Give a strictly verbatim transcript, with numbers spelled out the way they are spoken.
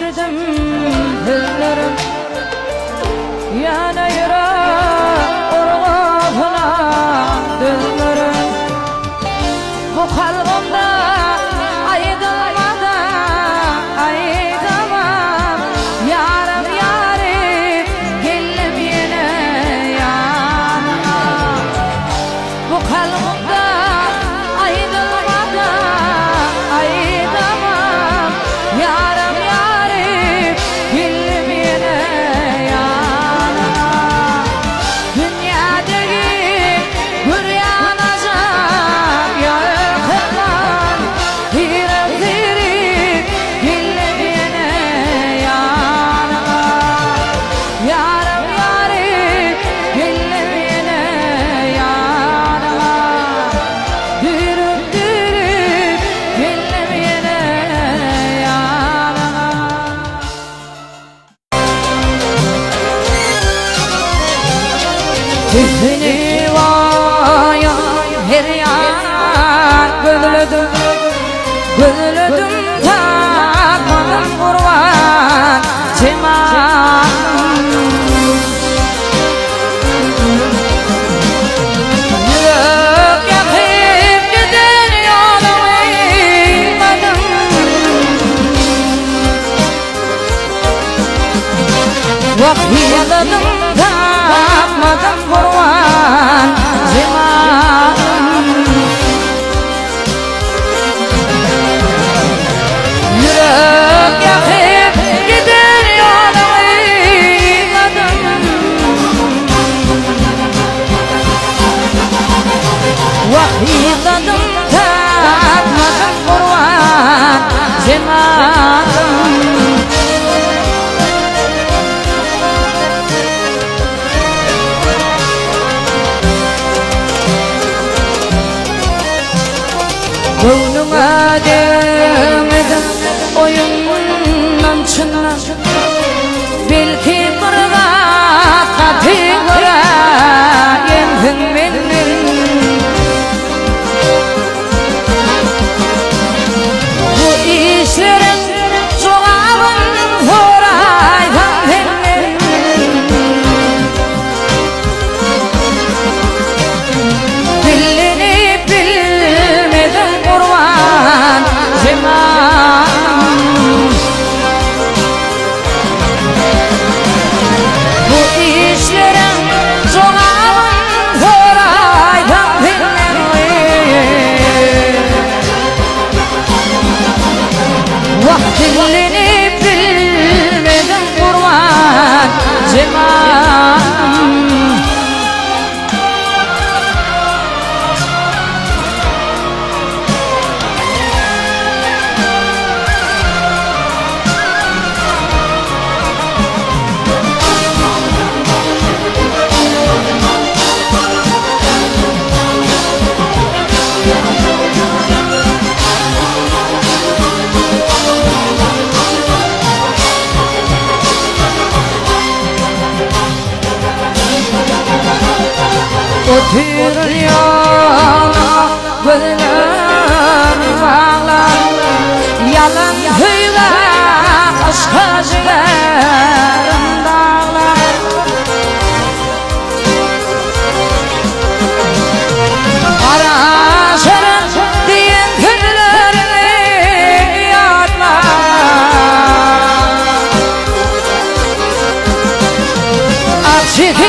çekirdim dillerim yana yürek orğafına dillerim bu kalbimde aydılmadı aydamam yarım yarim geldim yine yanına bu kalbimde aydılmadı aydamam yarım yarim geldim yine yanına dünyadaki bir yanacak yakından direk direk geldim yine yanına yarım yarim geldim yine yanına direk direk geldim yine yanına. Tühünü vaya her yan gönlüdüm gönlüdüm takmadım kurban cemal yürek yakıp giden yoluma eğilmedim vakhiyedim takmadım kurban cemal yürek yakıp giden yoluma eğilmedim vakhiyedim takmadım kurban cemal Gönlüme demedim oyundan çınlar belki kırga tatı gören benim bu işlerin çoğabın zoraydan benim bilini bilmedim kurban cemal bu işlerin çoğabın zoraydan benim vaktini bilmedim kurban cemal otur yana gönlüm bağlar yalan hüyla aşka ciğerim dağlar ara şeref diyen günlerini yadlar açık